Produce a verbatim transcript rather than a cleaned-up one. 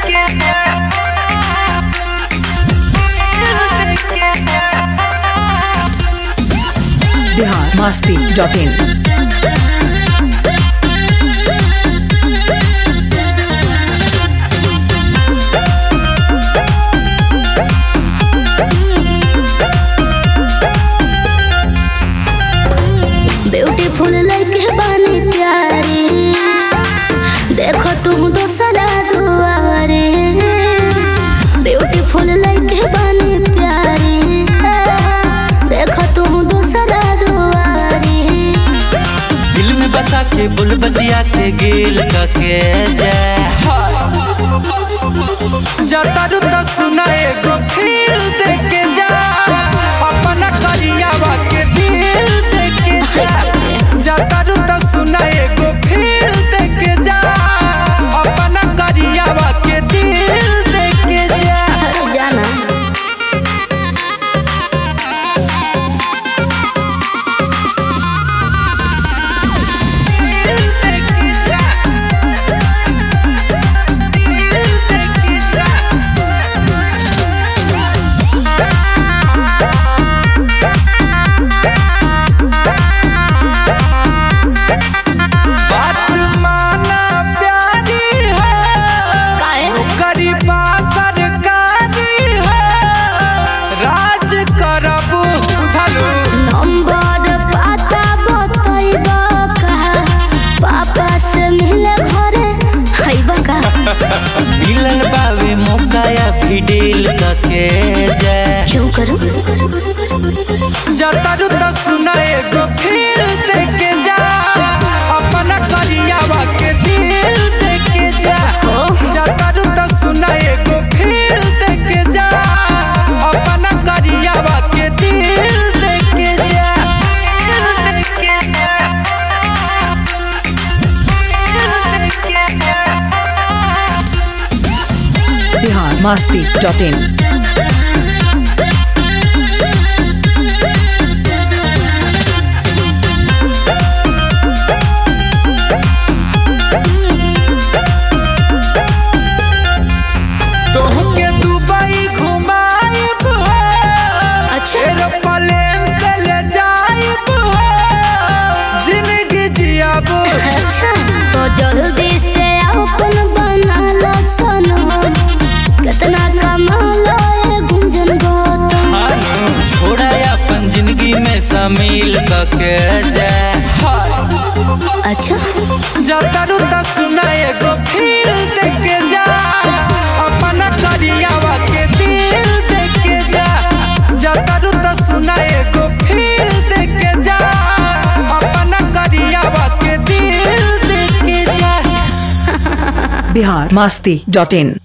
Bihar Masti dot in. Beautiful लड़के बानी प्यारी, देखो तुम दोसरा दुआरे। ब्यूटीफुल लड़के बानी प्यारी, देखो तुम दोसरा दुआरे। दिल में बसा के बुल बतिया के गेल का के जाता रुता सुना एगो फील दे के जा, अपना करियावा के दिल दे के जा। जाता रुता सुना एगो फील दे के जा, अपना करियावा के दिल दे के जा। जाना मिलन बावे मौका या फिडेल का के जा। क्यों करूं? जाता रुता सुना एगो फील दे के जा, अपना करियावा के दिल दे के जा। जाता रुता सुना एगो फील दे के जा, अपना करियावा के दिल दे के जा। दिल दे के जा, दिल दे के जा। Bihar Masti dot in. तोहके दुबई घुमाइब हो, अच्छा एरोप्लेन से ले जाइब हो, जिंदगी जियाब। अच्छा तो जल्दी से अपन बना लो सनम, कितना कमा लो ये गुंजन गौतम। छोड़ा अपन जिंदगी में शामिल करके जा। अच्छा जाता रुता सुना एगो फील दे के जा, अपना करियावा के दिल दे के जा। जाता रुता सुना एगो फील दे के जा, अपना करियावा के दिल दे के जा। बिहार मस्ती डॉट इन।